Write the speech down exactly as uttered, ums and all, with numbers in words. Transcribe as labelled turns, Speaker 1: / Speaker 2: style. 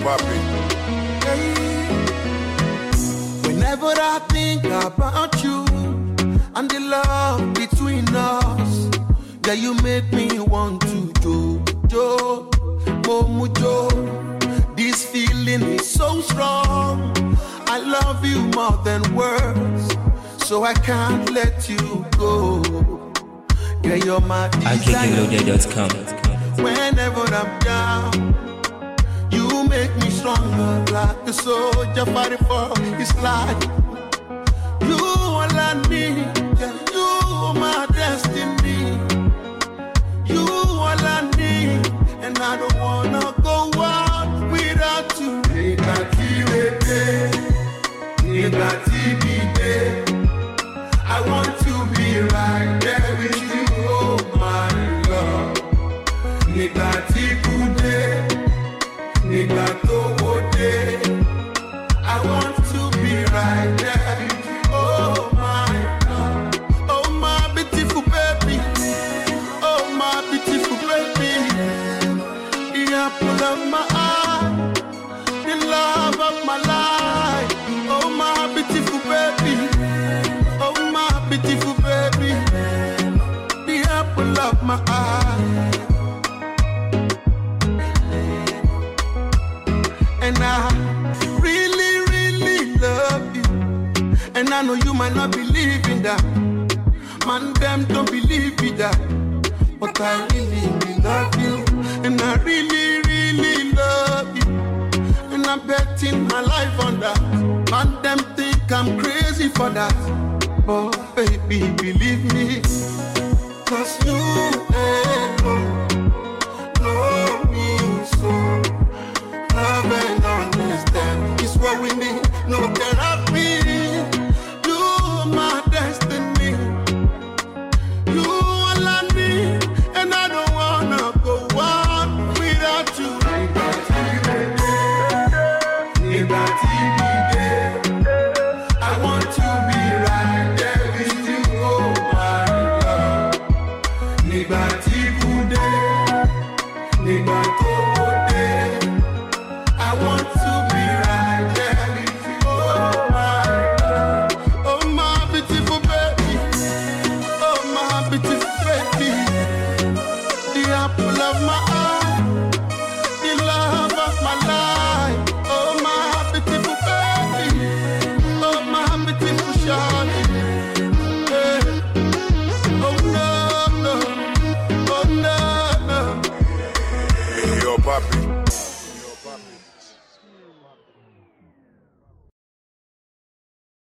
Speaker 1: papi.
Speaker 2: Whenever I think about you and the love between us, yeah, you make me want to do, do, momu do. This feeling is so strong. I love you more than words, so I can't let you go. Yeah, you're my desire. Whenever I'm down, you make me stronger like a soldier fighting for his life. You all I need, yeah, you are my destiny. You all I need, and I don't wanna go out without you. I want to be right there with you, oh my love. I want to be right there with you, oh my love. Oh my beautiful baby, oh my beautiful baby. The apple of my eye, the love of my life. Oh my beautiful baby, oh my beautiful baby. The apple of my eye. And I really, really love you. And I know you might not believe in that. Man, them don't believe in that. But I really, really love you. And I really, really love you. And I'm betting my life on that. Man, them think I'm crazy for that. But baby, believe me. Cause you alone know me so. Love and understand is what we need. No therapy. You are my destiny. You all I need, and I don't wanna go on without you. I want to be right there with you, oh my love. Nibati kude, nibato kude. I want to be right there with you, oh my love. Oh my beautiful baby, oh my beautiful baby. The apple of my eye, the love of my life. Oh my beautiful baby, oh my beautiful shawty. Hey. Oh no, no, oh no, no.
Speaker 1: Yo, papi.